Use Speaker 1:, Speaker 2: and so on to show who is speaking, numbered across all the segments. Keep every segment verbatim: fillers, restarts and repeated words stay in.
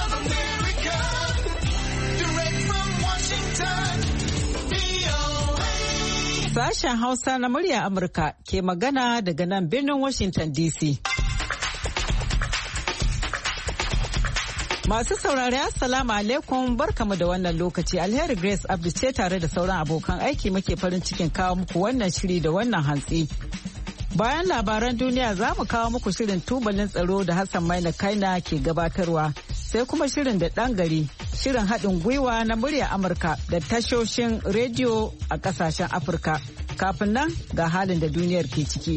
Speaker 1: Sashen Hausa na murya Amurka ke magana daga nan birnin Washington D C. Masu saurari Assalamu alaikum barkamu da wannan lokaci. Alheri Grace Abdu ce tare da sauran abokan aiki muke farin cikin kawo muku wannan shiri da wannan hantsi. Bayan labaran duniya za mu kawo muku shirin tubalin tsaro da Hassan Maina Kaina ke gabatarwa. Sai kuma shirin da ɗan gari, shirin haɗin gwiwa na murya Amurka da tashoshin rediyo a ƙasashen Afirka. Kafin nan ga halin da duniyar ke ciki.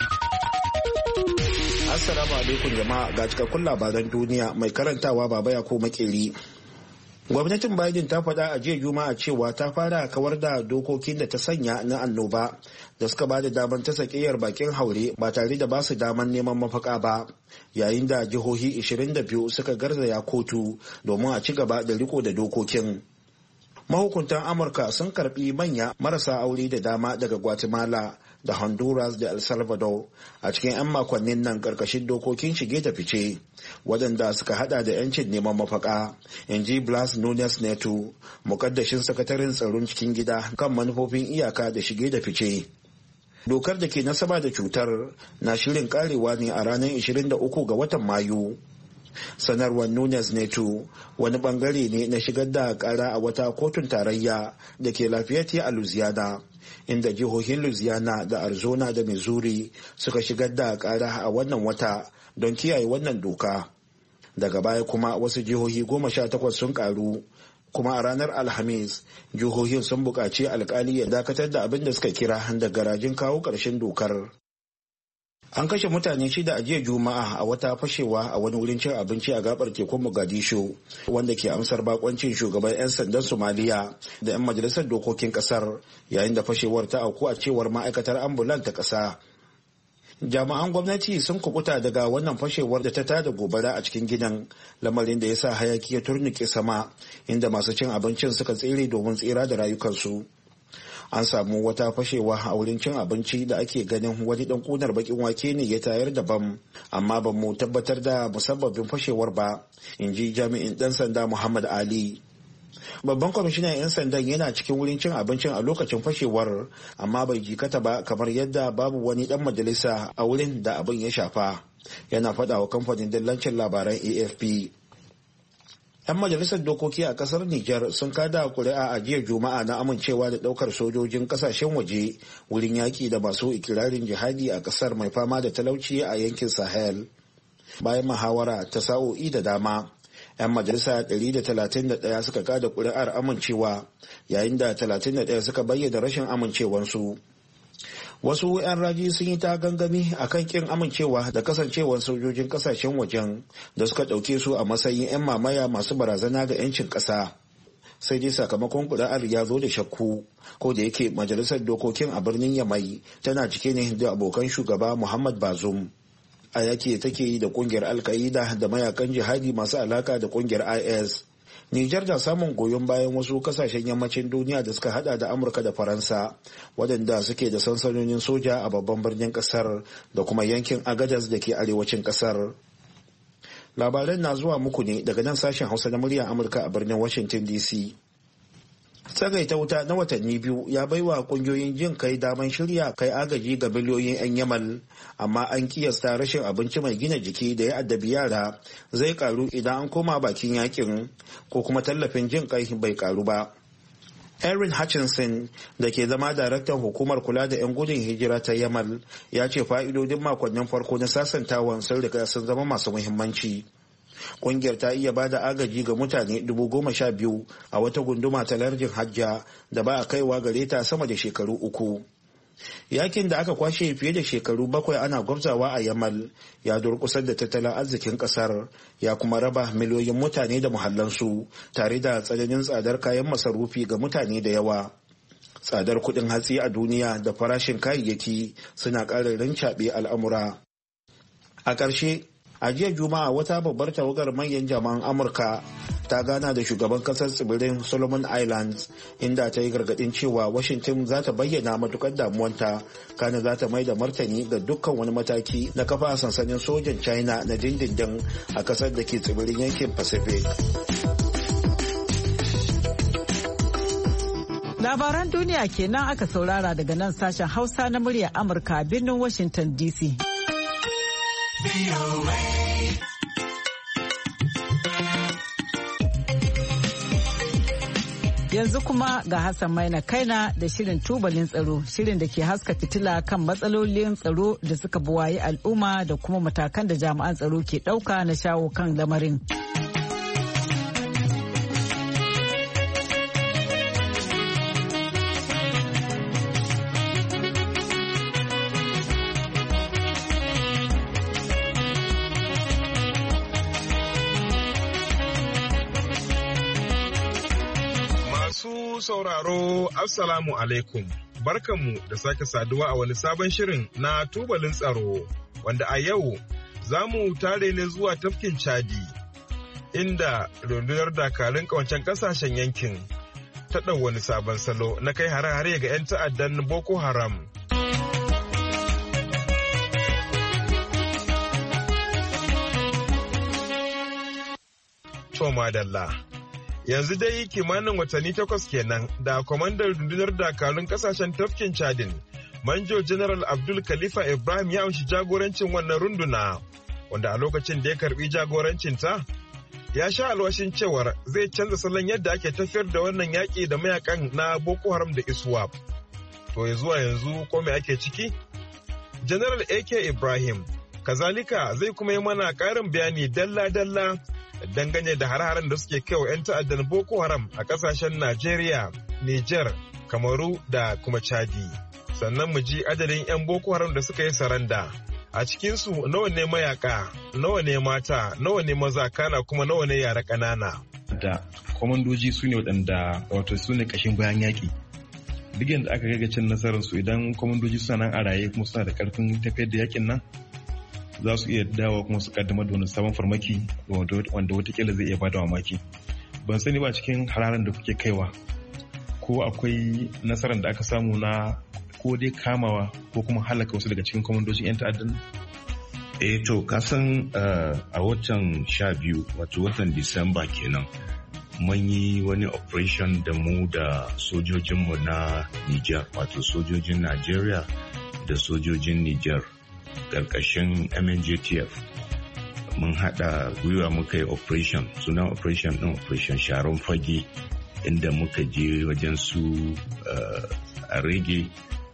Speaker 2: Assalamu alaikum jama'a, ga cikakkun labaran duniya mai karantawa Baba Yakubu Makeri. Gwamnatin Biden ta faɗa a jiya Juma'a cewa ta fara kawar da dokokin da ta sanya na annoba da suka ba da damar ta sakiyar bakin haure ba tare da ba su damar neman mafaka ba, yayin da jihohi ishirin da biyu suka garzaya kotu domin a ci gaba da riko da dokokin. Mahukuntan Amurka sun karbi manya marasa aure da dama daga Guatemala da Honduras da El Salvador a cikin 'yan makonnin nan karkashin dokokin shige da fice waɗanda suka hada da 'yancin neman mafaka, in ji Blas Nunes Neto, mukaddashin sakataren tsaron cikin gida kan manufofin iyaka da shige da fice. Dokar da ke nasaba da cutar na shirin karewa ne a ranar ishirin da uku ga watan Mayu. Sanarwar Nunes Neto wani bangare ne na shigar da kara a wata kotun tarayya da ke Lafayette a Louisiana, inda jihohin Louisiana da Arizona da Missouri suka shigar da kara a wannan wata don kiyaye wannan doka. Daga baya kuma wasu jihohi goma sha takwas sun karu, kuma a ranar Alhamis jihohin sun buƙaci alkali ya dakatar da abin da suka kira da garajin kawo ƙarshen dokar. An kashe mutane shida a jiya Juma'a a wata fashewa a wani wurin cin abinci a gabar tekun Mogadishu, wanda ke amsar bakoncin shugaban 'yan sandan Somaliya da 'yan majalisar dokokin kasar, yayin da fashewar ta auku a cewar ma'aikatar ambulan ta kasa. Jami'an gwamnati sun kubuta daga wannan fashewar da ta tada gobara a cikin gidan, lamarin da ya sa hayaki ya turnuke sama, inda masu cin abincin suka tsere domin tsira da rayukansu. An samu wata fashewa a wurin cin abinci da ake ganin wani dan kunar bakin wake ne ya tayar da bam, amma ba mu tabbatar da musabbabin fashewar ba, in ji jami'in dan sanda Muhammad Ali. Babban kwamishinan 'yan sandan yana cikin wurin cin abincin a lokacin fashewar, amma bai jikata ba, kamar yadda babu wani dan majalisa a wurin da abin ya shafa, yana faɗa wa kamfanin dillancin labaran A F P. 'Yan majalisar dokoki a kasar Nijar sun kada kuri'a a jiya Juma'a na amincewa da daukar sojojin kasashen waje wurin yaki da masu ikirarin jihadi a kasar mai fama da talauci a yankin Sahel. Bayan muhawara ta sa'o'i da dama, 'yan majalisa ɗari da talatin da ɗaya suka kada kuri'ar amincewa, yayin da talatin da ɗaya suka bayyana rashin amincewarsu. Wasu 'yan raji sun yi ta gangami a kan kin amincewa da kasancewar sojojin kasashen wajen da suka ɗauke su a matsayin 'yan mamaya masu barazana ga 'yancin ƙasa. Sai dai sakamakon kuri'ar ya zo da shakku, ko da yake majalisar dokokin a birnin Yamai tana cike ne da abokan shugaba Muhammad Bazoum. A yake take yi da kungiyar Al-Qaida da mayakan jihadi masu alaka da kungiyar I S. Nijar na samun goyon bayan wasu kasashen yammacin duniya da suka hada da Amurka da Faransa, waɗanda suke da sansanonin soja a babban birnin kasar da kuma yankin Agadez da ke arewacin kasar. Labaran na zuwa muku ne daga nan sashen Hausa na muryar Amurka a birnin Washington D C. Tsagaita wuta na watanni biyu ya baiwa kungiyoyin jin kai daman shirya kai agaji ga miliyoyin 'yan Yamal, amma an kiyasta rashin abinci mai gina jiki da ya addabi yara zai karu idan an koma bakin yakin, ko kuma tallafin jin kai bai karu ba. Erin Hutchinson da ke zama daraktan hukumar kula da 'yan gudun hijira ta Yamal ya ce fa'idodin makonnin farko na sasantawan sun riga sun zama masu muhimmanci. Kungiyar ta iya bada agaji ga mutane dubu goma sha biyu a wata gunduma ta lardin Hajja da ba a kaiwa gare ta sama da shekaru uku. Yakin da aka kwashe fiye da shekaru bakwai ana gwabzawa a Yamal ya durkusar da tattalin arzikin kasar, ya kuma raba miliyoyin mutane da muhallansu, tare da tsananin tsadar kayan masarufi ga mutane da yawa. Tsadar kuɗin hatsi a duniya da farashin kayayyaki suna ƙara rincaɓe al'amura. A ƙarshe, a jiya Juma'a wata babbar tawagar manyan jama'an Amurka ta gana da shugaban kasar tsibirin Solomon Islands, inda ta yi gargadin cewa Washington za ta bayyana matukar damuwanta, kana za ta mai da martani ga dukkan wani mataki na kafa sansanin sojan China na dindindin a kasar da ke tsibirin yankin Pacific.
Speaker 1: Labaran duniya kenan aka saurara daga nan sashen Hausa na muryar Amurka birnin Washington D C. Yanzu kuma ga Hassan Maina Kaina da shirin tubalin tsaro, shirin da ke haska fitila kan matsalolin tsaro da suka buwayi al'umma da kuma matakan da jami'an tsaro ke ɗauka na shawo kan lamarin.
Speaker 3: Sauraro Assalamu alaikum, barkanmu da sake saduwa a wani sabon shirin na tubalin tsaro, wanda a yau za mu tare ne zuwa tafkin Chadi, inda rundunar dakarun kawancen kasashen yankin ta ɗau wani sabon salo na kai hare-hare ga 'yan ta'addan Boko Haram. Toma Dalla. Yanzu dai kimanin watanni takwas kenan da kwamandan rundunar dakarun kasashen tafkin Chadin, Manjo General Abdul Khalifa Ibrahim ya amshi jagorancin wannan runduna, wanda a lokacin da ya karbi jagorancinta ya sha alwashin cewar zai canza salon yadda ake tafiyar da wannan yaƙi da mayakan na Boko Haram da ISWAP. To ya zuwa yanzu ko me ake ciki? General A K Ibrahim kazalika zai kuma yi mana ƙarin bayani dalla-dalla dangane da har-haren da suke kai wa 'yan ta'addan Boko Haram a kasashen Najeriya, Niger, Kamaru da kuma Chadi. Sannan mu ji adadin 'yan Boko Haram da suka yi saranda. A cikinsu nawa ne mayaka, nawa ne mata, nawa ne maza, kana kuma nawa ne yara ƙanana.
Speaker 4: Da kwamandoji su ne waɗanda wato su ne ƙashin bayan yaƙi. Duk yadda aka ga cin nasararsu idan kwamandoji suna nan a raye kuma suna da ƙarfin tafiyar da yaƙin nan, za su iya dawo kuma su kaddamar da wani sabon farmaki wanda watakila zai iya bada mamaki. Ban sani ba cikin hararen da kuke kaiwa ko akwai nasarar da aka samu na ko dai kamawa ko kuma halaka wasu daga cikin kwamandojin 'yan ta'addan?
Speaker 5: Eh to kasan a watan sha biyu wato watan Disamba kenan mun yi wani operation da mu da sojojinmu na Niger, wato sojojin Najeriya da sojojin Niger ƙarƙashin M N J T F. Mun haɗa gwiwa muka yi operation, sunan operation ɗin operation sharon fage, inda muka je wajen su a rage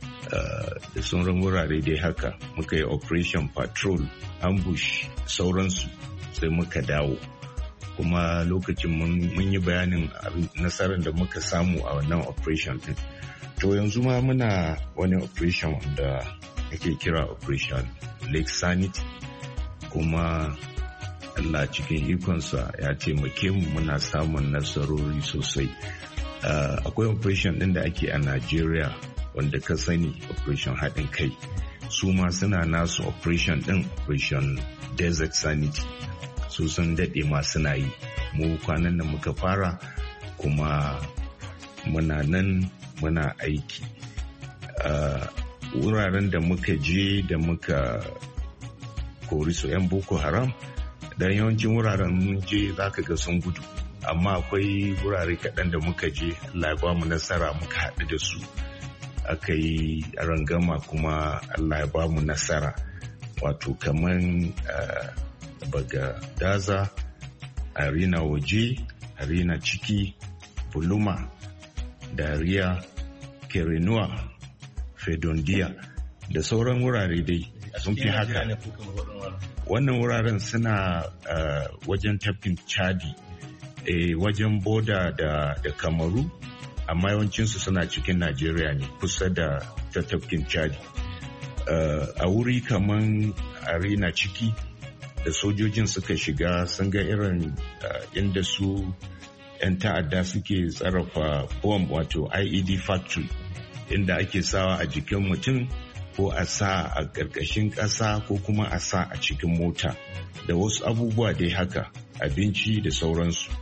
Speaker 5: da sauran wurare dai haka. Muka yi operation patrol, ambush, sauransu, sai muka dawo. Kuma lokacin mun yi bayanin nasarar da muka samu a wannan operation ɗin. To yanzu ma muna wani operation da ake kira operation Lake Sanity, kuma Allah cikin ikonsa ya taimake mu muna samun nasarori sosai. Uh, akwai operation ɗin da ake a Najeriya wanda ka sani, operation haɗin kai. Su ma suna nasu operation ɗin, operation Desert Sanity. Su sun daɗe ma suna yi. Mu kwanan nan muka fara kuma muna nan muna aiki. Uh, wuraren da muka je da muka kori su 'yan Boko Haram, dan yawancin wuraren mun je za ka ga sun gudu, amma akwai wurare kaɗan da muka je Allah ya ba mu nasara muka haɗu da su, aka yi rangama kuma Allah ya ba mu nasara, wato kaman uh, baga daza, arena waje, arena ciki, buluma, dariya, kerenuwa, fedondiya da sauran wurare dai sun fi haka. Wannan wuraren suna uh, wajen tafkin Chadi, eh, wajen boda da, da Kamaru, amma yawancinsu suna cikin Najeriya ne kusa da tafkin Chadi. Uh, a wuri kaman arena ciki da sojojin suka shiga sun ga irin uh, inda su 'yan ta'adda suke tsarafa bomb, wato I E D factory, inda ake sawa a jikin mutum ko a sa a ƙarƙashin ƙasa ko kuma a sa a cikin mota da wasu abubuwa dai haka, abinci da sauransu.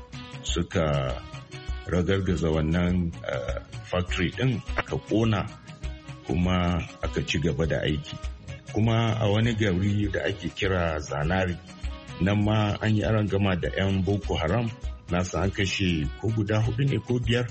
Speaker 5: suka ragargaza wannan factory din aka kona kuma aka ci gaba da aiki. Kuma a wani gari da ake kira Zanari nan ma an yi arangama da 'yan Boko Haram, nasa an kashe ko guda hudu ne ko biyar,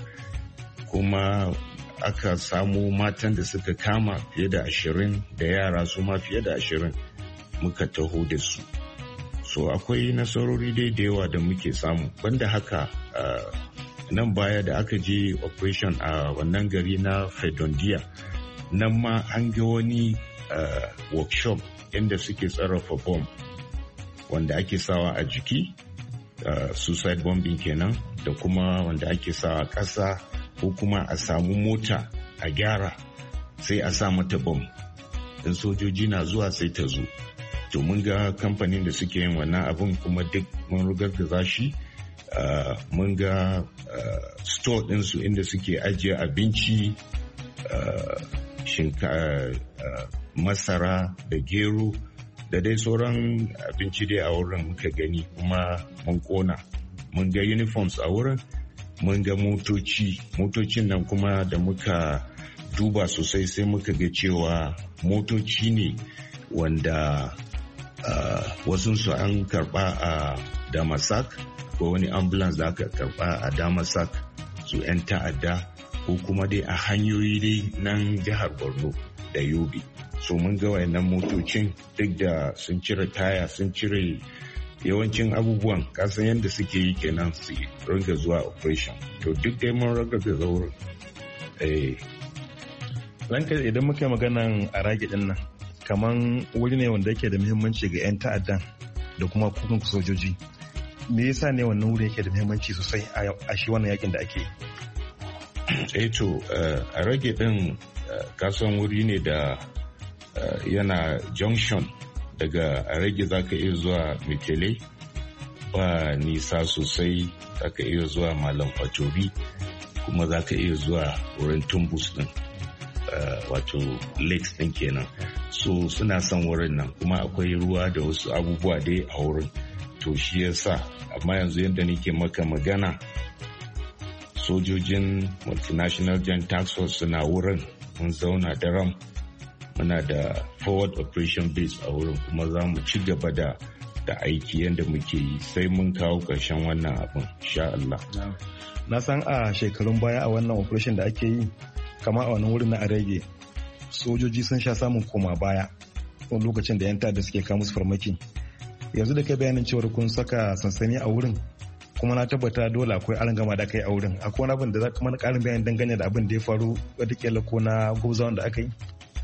Speaker 5: kuma aka samu matan da suka kama fiye da ashirin da yara su ma fiye da ashirin muka taho da su. So akwai nasarori dai da yawa da muke samu. Banda haka uh, nan baya da aka je operation a uh, wannan gari na Fedondiya, nan ma an ga wani uh, workshop inda suke sarrafa bomb wanda ake sawa a jiki, uh, suicide bombing kenan, da kuma wanda ake sawa a ƙasa ko kuma a samu mota a gyara sai a sa mata bom. In sojoji na zuwa sai ta zo. To mun ga kamfanin da suke yin wannan abun kuma duk mun rugar da shi. Uh, mun ga uh, store ɗinsu inda suke ajiye abinci, uh, shinka, uh, masara da gero da dai sauran abinci dai a wurin muka gani kuma mun kona. Mun ga uniforms a wurin, mun ga motoci. Motocin nan kuma da muka duba sosai sai muka ga cewa motoci ne wanda uh, wasunsu an karba a Damasak, ko wani ambulance da aka karba a Damasak su 'yan ta'adda, ko kuma dai a hanyoyi dai nan jihar Borno da Yobe. So mun ga wayannan motocin duk da sun cire taya, sun cire yawancin abubuwan, kasan yadda suke yi kenan su ringa zuwa operation. To duk dai mun raga da zaurin. Eh.
Speaker 4: Ranka idan muka yi maganan a rage din nan, kaman wuri ne wanda yake da muhimmanci ga 'yan ta'addan da kuma kukun sojoji. Me yasa ne wannan wuri yake da muhimmanci sosai a shi wannan yakin da ake yi?
Speaker 5: Eh to a rage din kasan wuri ne da yana junction daga a rage za ka iya zuwa Mikele, ba nisa sosai, za ka iya zuwa Malam Fatobi, kuma za ka iya zuwa wurin Tumbus din, wato lakes din kenan. So suna son wurin nan, kuma akwai ruwa da wasu abubuwa dai a wurin. To shi yasa, amma yanzu yadda nake maka magana, sojojin Multinational Joint Task Force suna wurin, mun zauna daram. Muna da forward operation base a wurin, kuma za mu ci gaba da da aiki yadda muke yi sai mun kawo ƙarshen wannan abin, sha Allah.
Speaker 4: Na san a shekarun baya a wannan operation da ake yi, kama a wannan wurin na Arege, sojoji sun sha samun koma baya wani lokacin da 'yan ta'adda suke kawo musu farmaki. Yanzu da kai bayanin cewar kun saka sansani a wurin, kuma na tabbata dole akwai arangama da aka yi a wurin. Akwai wani abin da za ka mana ƙarin bayani dangane da abin da ya faru wataƙila ko na gwabzawan da aka yi?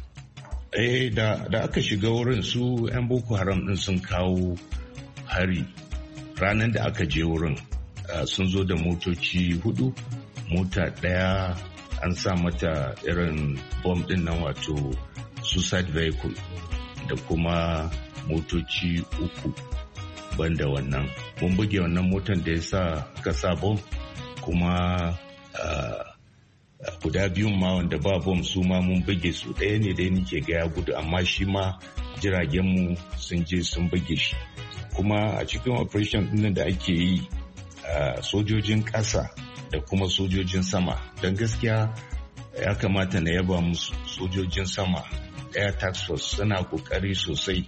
Speaker 5: Eh da, da aka shiga wurin su 'yan Boko Haram din sun kawo hari. Ranar da aka je wurin uh, sun zo da motoci hudu, mota daya an sa mata irin bomb din nan wato suicide vehicle, da kuma motoci uku banda wannan. Mun buge wannan motan da ya sa ka sa bomb, kuma uh, guda biyun ma wanda ba bom su ma mun buge su. Ɗaya ne dai nike ga ya gudu, amma shi ma jiragenmu sun je sun buge shi. Kuma a cikin operation ɗin da ake yi, sojojin ƙasa da kuma sojojin sama, don gaskiya ya kamata na yaba musu. Sojojin sama, Air Task Force suna ƙoƙari sosai.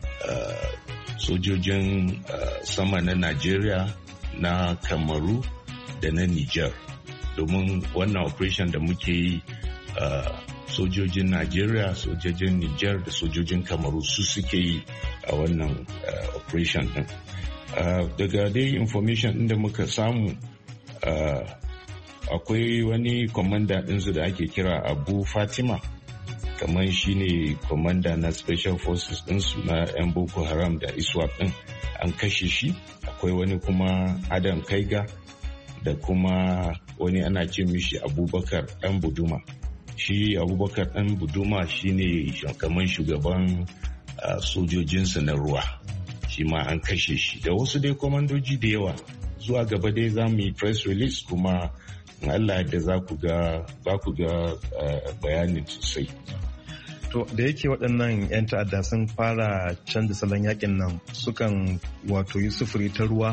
Speaker 5: Sojojin sama na Najeriya, na Kamaru da na Niger. Domin wannan operation da muke yi, uh, sojojin Najeriya, sojojin Niger da sojojin Kamaru su suke yi a wannan uh, operation din. Uh, daga dai information din da muka samu, uh, akwai wani commander ɗinsu da ake kira Abu Fatima, kamar shi ne commander na Special Forces ɗinsu na 'yan Boko Haram da ISWAP ɗin, an kashe shi. Akwai wani kuma Adam Kaiga, da kuma wani ana ce mishi Abubakar ɗan Buduma. Shi Abubakar ɗan Buduma shi ne kamar shugaban uh, sojojinsu na ruwa, shi ma an kashe shi, da wasu dai kwamandoji da yawa. Zuwa gaba dai za mu yi press release, kuma in Allah yadda za ku ga ba ku ga uh, bayanin sosai.
Speaker 4: To da yake waɗannan 'yan ta'adda sun fara canza salon yakin nan, sukan wato yi sufuri ta ruwa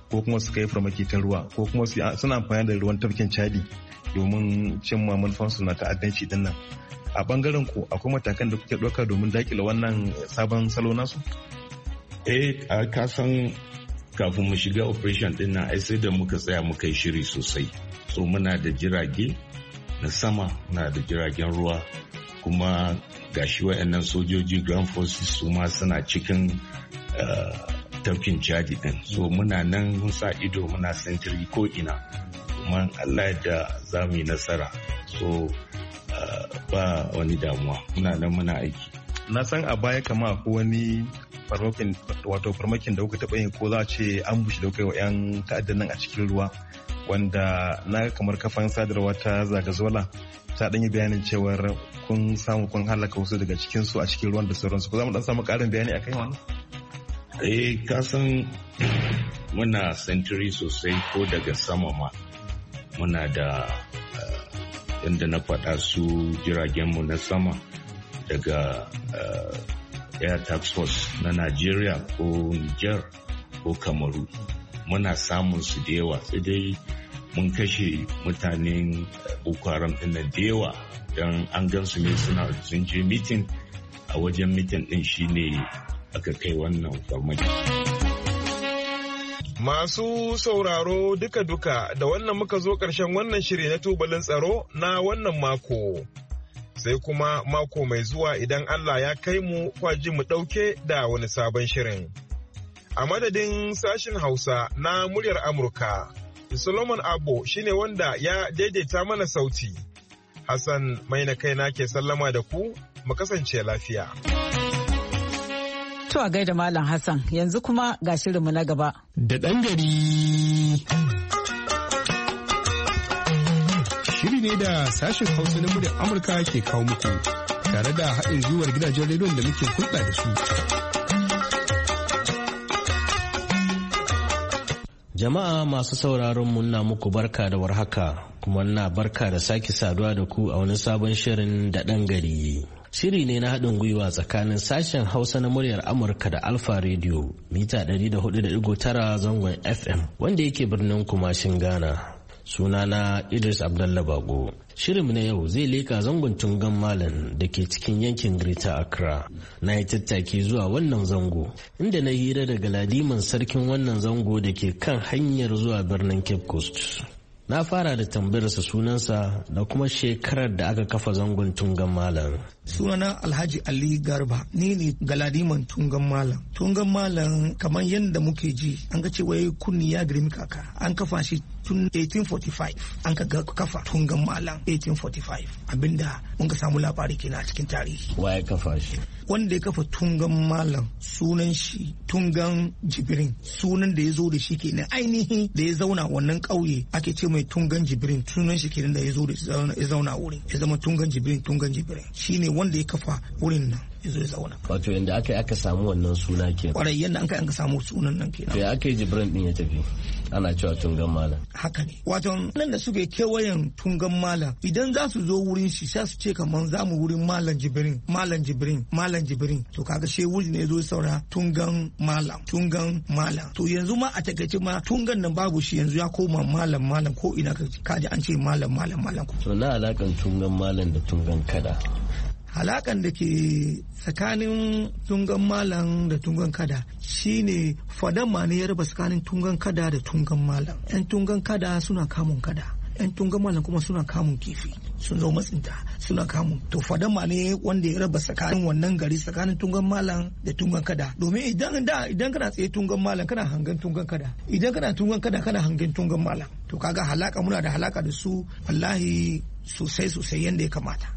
Speaker 4: ko kuma su kai farmaki ta ruwa ko kuma suna amfani da ruwan tafkin Chadi domin cimma manufansu na ta'addanci din nan. A bangaren ku akwai matakan da kuke ɗauka domin dakile wannan sabon salo nasu?
Speaker 5: Eh, ka san kafin mu shiga operation din nan ai sai da muka tsaya muka yi shiri sosai. So muna da jirage na sama, muna da jiragen ruwa, kuma gashi wayannan sojoji ground forces su ma suna cikin tafkin Chadi din. So muna nan mun sa ido, muna sentiri ko ina, kuma Allah da za mu yi nasara. So ba wani damuwa, muna nan muna aiki.
Speaker 4: Na san a baya kama ko wani farmakin wato farmakin da kuka taɓa yin ko za a ce an bushe da kai wa 'yan ta'addan nan a cikin ruwa, wanda na kamar kafan sadarwa ta Zagazola ta ɗanyi bayanin cewar kun samu kun halaka wasu daga cikinsu a cikin ruwan da sauransu. Ko za mu ɗan samu ƙarin bayani a kai wannan?
Speaker 5: Eh, ka san muna sentiri sosai ko daga sama ma. Muna da yadda na faɗa su jiragenmu na sama daga Air Task Force na Najeriya ko Niger ko Kamaru. Muna samun su da yawa, sai dai mun kashe mutanen Boko Haram ɗin da yawa don an gansu ne suna sun je mitin, a wajen mitin ɗin shine aka kai wannan farmaki.
Speaker 3: Masu sauraro duka-duka da wannan muka zo ƙarshen wannan shiri na tubalin tsaro na wannan mako. Sai kuma mako mai zuwa idan Allah ya kai mu kwaji mu ɗauke da wani sabon shirin. A madadin sashin Hausa na muryar Amurka, Solomon Abbo shine wanda ya daidaita mana sauti. Hassan mai na kaina ke sallama da ku, mu kasance lafiya.
Speaker 1: To a gaida Malam Hassan, yanzu kuma ga shirinmu na gaba.
Speaker 6: Da ɗan gari. Shiri ne da sashen Hausa na muryar Amurka ke kawo muku, tare da haɗin gwiwar gidajen rediyon da muke hulɗa da su.
Speaker 7: Jama'a masu sauraron mu na muku barka da warhaka, kuma na barka da sake saduwa da ku a wani sabon shirin da ɗan gari. Shiri ne na haɗin gwiwa tsakanin sashen Hausa na muryar Amurka da Alfa Radio mita ɗari da hudu da ɗigo tara zangon F M wanda yake birnin Kumashin Ghana. Sunana Idris Abdallah Bago. Shirin na yau zai leka zangon Tungan Malam da ke cikin yankin Greater Accra. Na yi tattaki zuwa wannan zango, inda na hira da galadiman sarkin wannan zango da ke kan hanyar zuwa birnin Cape Coast. Na fara da tambayarsa sunansa da kuma shekarar da aka kafa zangon Tungan Malam.
Speaker 8: Sunana Alhaji Ali Garba, ni ne galadiman Tungan Malam. Tungan Malam kamar yadda muke ji, an ga cewa kunni ya girmi kaka. An kafa shi tun eighteen forty-five. An ka kafa Tungan Malam eighteen forty-five. Abinda mun ka samu labari kenan a cikin tarihi.
Speaker 7: Wa ya kafa shi?
Speaker 8: Wanda ya kafa Tungan Malam sunan shi Tungan Jibrin. Sunan da ya zo da shi kenan ainihi da ya zauna wannan ƙauye ake ce mai Tungan Jibrin. Sunan shi kenan da ya zo da ya zauna wurin. Ya zama Tungan Jibrin, Tungan Jibrin. Shine wanda ya kafa wurin nan ya zo ya zauna.
Speaker 7: Wato yanda aka yi aka samu wannan suna ke.
Speaker 8: Kwarai yanda an kai an ka samu sunan nan kenan.
Speaker 7: To ya aka yi Jibrin din ya tafi? Ana cewa Tungan Malam.
Speaker 8: Haka ne. Wato nan da suke kewayen Tungan Malam idan za su zo wurin shi sai su ce kaman za mu wurin Malam Jibrin, Malam Jibrin, Malam Jibrin. To kaga she wuri ne zo saura Tungan Malam, Tungan Malam. To yanzu ma a takaice ma Tungan nan babu shi yanzu ya koma Malam Malam ko ina kaji an ce Malam Malam Malam.
Speaker 7: To na alakan Tungan Malam da Tungan Kada.
Speaker 8: Halakan da ke tsakanin Tungan Malam da Tungan Kada shine fadama ne ya raba tsakanin Tungan Kada da Tungan Malam. 'Yan Tungan Kada suna kamun kada, 'yan Tungan Malam kuma suna kamun kifi, sun zo matsinta suna kamun. To fadama ne wanda ya raba tsakanin wannan gari tsakanin Tungan Malam da Tungan Kada. Domin idan da idan kana tsaye Tungan Malam kana hangen Tungan Kada, idan kana Tungan Kada kana hangen Tungan Malam. To kaga halaka, muna da halaka da su wallahi sosai sosai yanda ya kamata.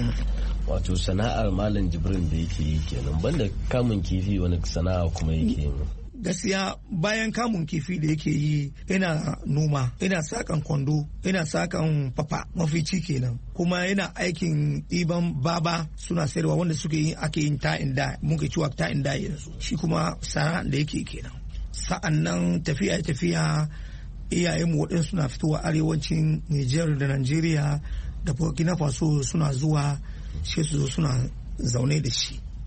Speaker 7: Wato sana'ar Malam Jibrin da yake yi kenan, banda kamun kifi wani sana'a kuma yake yi?
Speaker 8: Gaskiya bayan kamun kifi da yake yi yana noma, yana sakan kwando, yana sakan papa mafici kenan, kuma yana aikin ɗiban baba suna sayarwa wanda suke yi ake yin ta'in da muke ciwa ta'in da yanzu. Shi kuma sana'a da yake kenan. Sa'an nan tafiya tafiya iyayenmu waɗansu suna fitowa arewacin Nijar da Najeriya da Burkina Faso suna zuwa sai su zo suna zaune da shi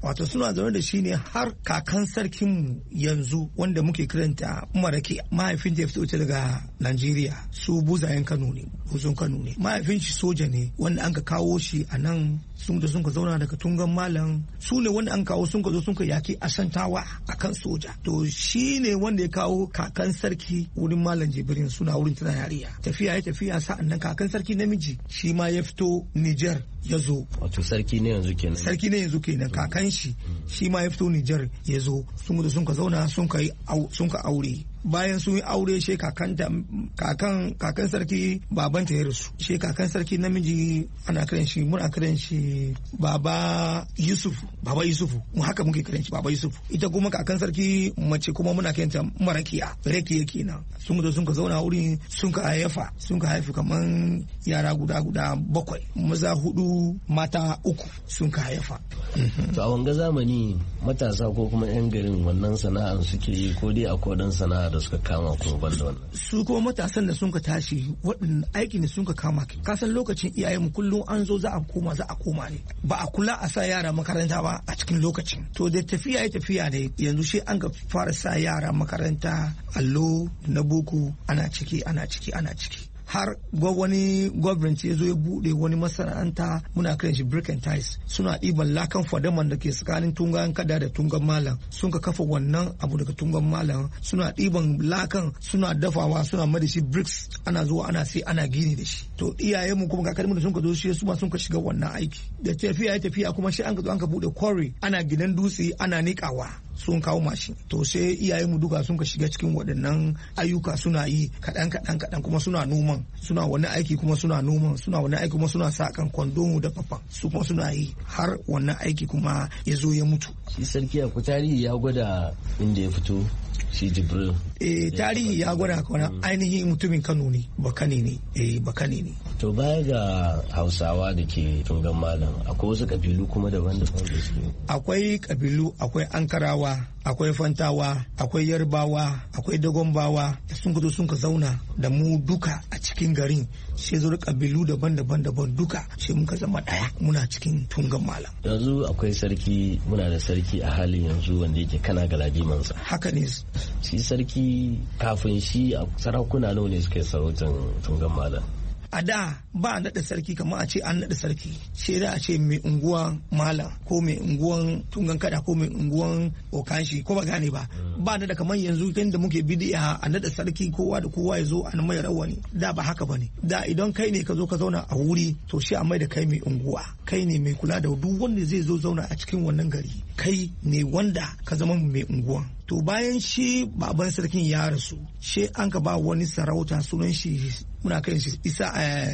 Speaker 8: wato suna zaune da shi ne har kakan sarkinmu yanzu wanda muke kiranta Maraki mahaifin ta fito daga Najeriya su buzayen Kano ne buzun Kano ne mahaifin shi soja ne wanda an ka kawo shi a nan sun da sun ka zauna daga tungan malam su ne wanda an kawo sun ka zo sun ka yaki asantawa akan soja to shi ne wanda ya kawo kakan sarki wurin malam Jibrin suna wurin tana yariya tafiya ya tafiya sa'an nan kakan sarki namiji shi ma ya fito Niger ya zo
Speaker 7: wato sarki ne yanzu kenan
Speaker 8: sarki ne yanzu kenan kakan shi shi ma ya fito Niger ya zo sun da sun ka zauna sun ka sun ka aure bayan sun yi aure she kakan kakan kakan sarki babanta ya rasu she kakan sarki namiji ana kiran shi muna kiran shi baba Yusuf baba Yusuf mu haka muke kiran shi baba Yusuf ita kuma kakan sarki mace kuma muna kiranta Marakiya Rakiya kenan sun da sun ka zauna wurin sun ka haifa sun ka haifi kaman yara guda guda bakwai maza hudu mata uku sun ka haifa
Speaker 7: to a wanga zamani matasa ko kuma yan garin wannan sana'an suke yi ko dai akwai dan sana'a da suka kama kuma ban da wannan
Speaker 8: su kuma matasan da sun ka tashi waɗannan aiki ne sun ka kama kasan lokacin iyayenmu kullum an zo za a koma za a koma ne ba a kula a sa yara makaranta ba a cikin lokacin to da tafiya ya tafiya ne yanzu shi an ga fara sa yara makaranta allo na boko ana ciki ana ciki ana ciki har wani gwamnati ya zo ya bude wani masana'anta muna kiran shi brick and ties suna ɗiban lakan fadaman da ke tsakanin tungan kada da tungan malam sun ka kafa wannan abu daga tungan malam suna ɗiban lakan suna dafawa suna mada shi bricks ana zuwa ana sai ana gini da shi to iyayenmu kuma kakanninmu da sun ka zo shi su ma sun ka shiga wannan aiki da tafiya ya tafiya kuma shi an ka zo an ka bude quarry ana gidan dutse ana niƙawa sun kawo mashin to sai iyayenmu duka sun ka shiga cikin waɗannan ayyuka suna yi kaɗan kaɗan kaɗan kuma suna noman suna wani aiki kuma suna noman suna wani aiki kuma suna sakan kwandon da fafa su kuma suna yi har wannan aiki kuma ya zo ya mutu
Speaker 7: shi sarki a tarihi ya gwada inda ya fito shi Jibril
Speaker 8: eh tarihi ya gwada kana ainihin mutumin Kano ne bakane ne eh bakane ne
Speaker 7: to baya ga Hausawa da ke tungan malam akwai wasu kabilu kuma daban-daban da suke
Speaker 8: akwai kabilu akwai Ankarawa akwai Fantawa akwai Yarbawa akwai Dagombawa da sun gudu sun ka zauna da mu duka a cikin garin sai zo kabilu daban-daban daban duka sai muka zama daya muna cikin tungan malam
Speaker 7: yanzu akwai sarki muna da sarki a halin yanzu wanda yake kana galadimansa
Speaker 8: haka ne
Speaker 7: shi sarki kafin shi a sarakuna nawa ne suka yi sarautar tungan malam
Speaker 8: a da ba a naɗa sarki kamar a ce an naɗa sarki sai da a ce mai unguwan malam ko mai unguwan tungan kada ko mai unguwan okanshi ko ba gane ba ba da kamar yanzu da muke bidiya a naɗa sarki kowa da kowa ya zo a mai rawani da ba haka bane da idan kai ne ka zo ka zauna a wuri to shi a mai da kai mai unguwa kai ne mai kula da duk wanda zai zo zauna a cikin wannan gari kai ne wanda ka zama mai unguwan to bayan shi baban sarkin ya rasu shi an ka ba wani sarauta sunan shi muna kai shi isa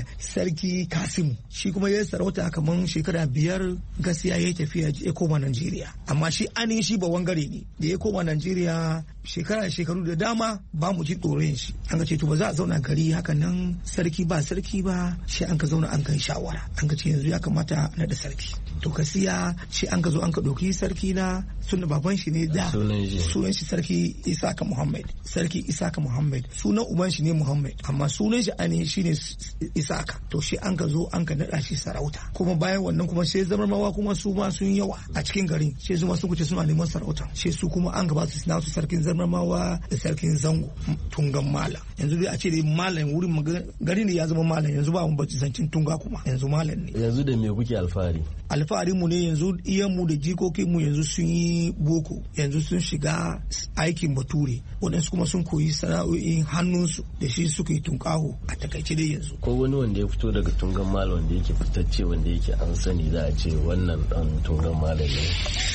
Speaker 8: sarki Kasimu shi kuma ya sarauta kamar shekara biyar gaskiya ya tafiya ya koma Najeriya amma shi ainihin shi ba wangare ne da ya koma Najeriya shekara shekaru da dama ba mu ji tsoron shi an ka ce to ba za a zauna gari haka nan sarki ba sarki ba shi an ka zauna an kai shawara an ka ce yanzu ya kamata na da sarki to kasiya shi an ka zo an ka ɗauki sarki na tun da baban shi ne da sunan shi sarki Isaka Muhammad sarki Isaka Muhammad sunan uban shi ne Muhammad amma sunan shi ainihin shi ne Isaka to shi an ka zo an ka naɗa shi sarauta kuma bayan wannan kuma sai zamarmawa kuma su ma sun yawa a cikin garin sai su ma sun kuce suna neman sarauta sai su kuma an gaba su suna su sarkin zamarmawa da sarkin zango tungan malam yanzu dai a ce dai malam wurin gari ne ya zama malam yanzu ba mu bacci zancin tunga kuma yanzu malam ne
Speaker 7: yanzu da me kuke alfahari
Speaker 8: alfaharinmu ne yanzu iyanmu da jikokinmu yanzu sun yi boko yanzu sun shiga aikin bature waɗansu kuma sun koyi sana'o'in hannunsu da shi suka yi tunkaho a takaice dai yanzu
Speaker 7: ko wani wanda ya fito daga tungan malam wanda yake fitacce wanda yake an sani za a ce wannan dan tungan malam ne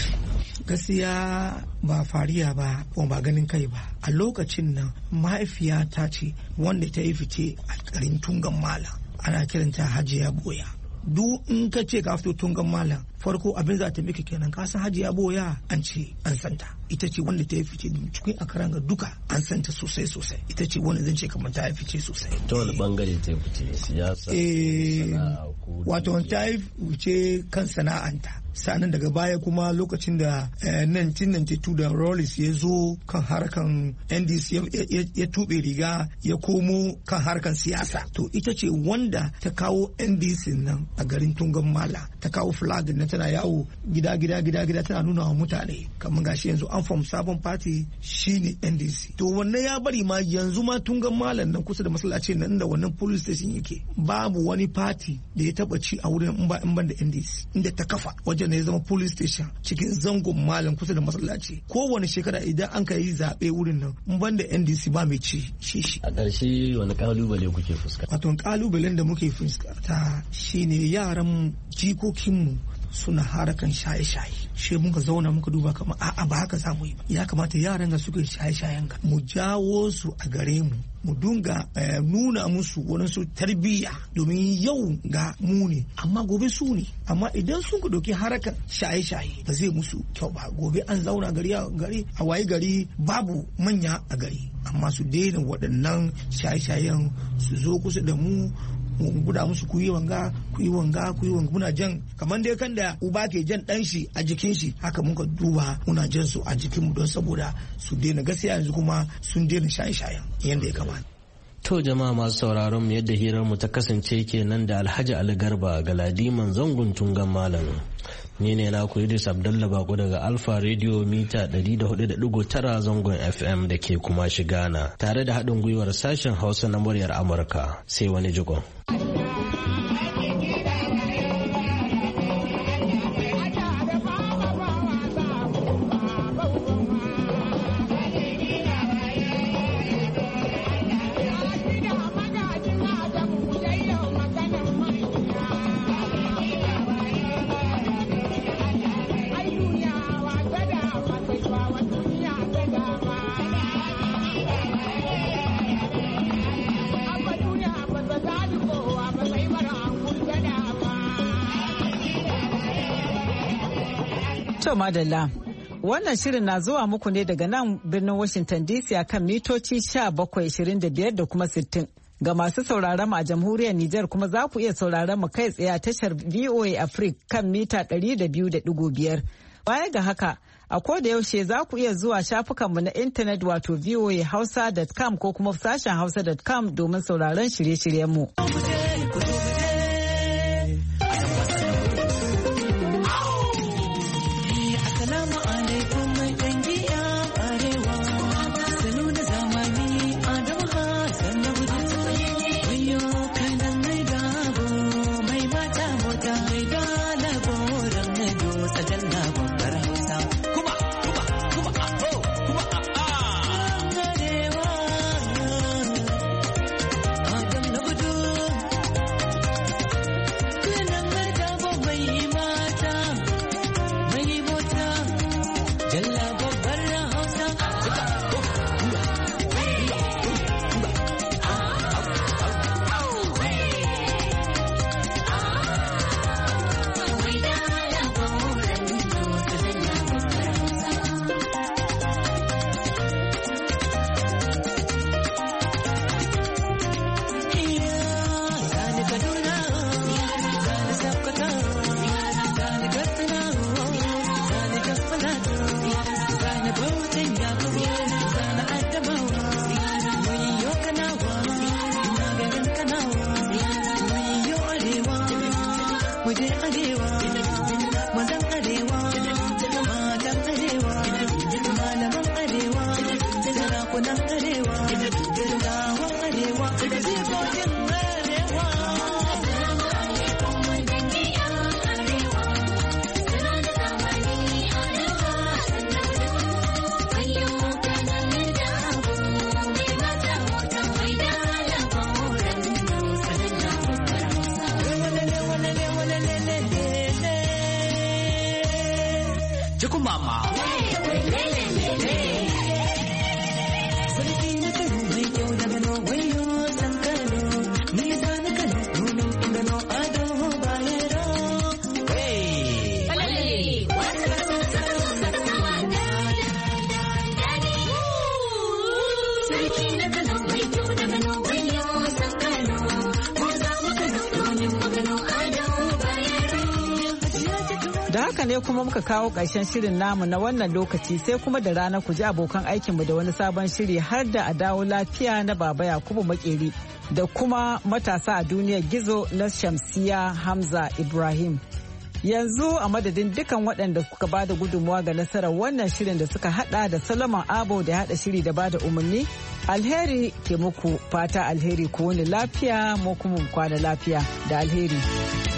Speaker 8: gaskiya ba fariya ba ko ba ganin kai ba a lokacin nan mahaifiya ta ce wanda ta yi fice a garin tungan malam ana kiranta Hajiya Boya duk in ka ce ka fito tungan malam farko abin za ta miki kenan ka san Hajiya Boya an ce an santa ita ce wanda ta yi fice cikin akaranga duka an santa sosai sosai ita ce wanda zan ce kamar ta yi fice sosai
Speaker 7: ta wani bangare ta yi fice siyasa
Speaker 8: wato ta yi fice kan sana'anta sa'anan daga baya kuma lokacin da nineteen ninety-two da Rawlings ya zo kan harkan N D C ya tube riga ya komo kan harkan siyasa to ita ce wanda ta kawo N D C nan a garin tungan mala ta kawo flag na tana yawo gida gida gida gida tana nuna wa mutane kamar gashi yanzu an form sabon party shine N D C. To wannan ya bari ma yanzu ma tungan malam nan kusa da masallacin nan da wannan police station yake babu wani party da ya taba ci a wurin in ba in ban da N D C inda ta kafa wajen da ya zama police station cikin zangon malam kusa da masallaci. Kowane shekara idan an ka yi zaɓe wurin nan in ban da N D C ba mai ci shi shi.
Speaker 7: A ƙarshe wani kalubale kuke fuskanta?
Speaker 8: Wato kalubalen da muke fuskanta shine yaran jikokinmu suna harakan shaye-shaye. She muka zauna muka duba kamar a'a ba haka za mu yi ba. Ya kamata yaran da suka shaye-shayen ga mu jawo su a gare mu mu dunga nuna musu wani su tarbiyya domin yau ga mu ne amma gobe su ne. Amma idan sun ku doki harakan shaye-shaye ba zai musu kyau ba. Gobe an zauna gari a gari a waye gari babu manya a gari. Amma su daina waɗannan shaye-shayen su zo kusa da mu mu guda musu kuyi wanga kuyi wanga kuyi wanga muna jan kamar dai kan da uba ke jan dan shi a jikin shi haka muka duba muna jan su a jikin mu don saboda su daina gaskiya yanzu kuma sun daina shaye-shayen yanda ya kamata.
Speaker 7: To jama'a masu sauraron mu yadda hirar mu ta kasance kenan da Alhaji Ali Garba Galadiman zangon tungan malam. Ni ne na ku Idris Abdullah Bako daga Alpha Radio mita ɗari da hudu da ɗigo tara zangon F M da ke kuma Ghana tare da haɗin gwiwar sashen Hausa na muryar Amurka sai wani jigon.
Speaker 1: To madalla, wannan shirin na zuwa muku ne daga nan birnin Washington D C a kan mitoci sha bakwai ishirin da biyar da kuma sittin. Ga masu sauraron mu a jamhuriyar Nijar kuma za ku iya sauraron mu kai tsaye a tashar V O A Africa kan mita ɗari da biyu da ɗigo biyar. Baya ga haka, a koda yaushe za ku iya zuwa shafukanmu na intanet wato v o a hausa dot com ko kuma sashen hausa dot com domin sauraron shirye-shiryenmu. haka ne kuma muka kawo ƙarshen shirin namu na wannan lokaci sai kuma da rana ku ji abokan aikinmu da wani sabon shiri har da a dawo lafiya na Baba Yakubu Makeri da kuma matasa a duniyar gizo na Shamsiya Hamza Ibrahim. Yanzu a madadin dukan waɗanda suka ba da gudunmuwa ga nasarar wannan shirin da suka hada da Solomon Abo da hada shiri da ba da umarni, alheri ke muku fata alheri ku wani lafiya mu kuma kwana lafiya da alheri.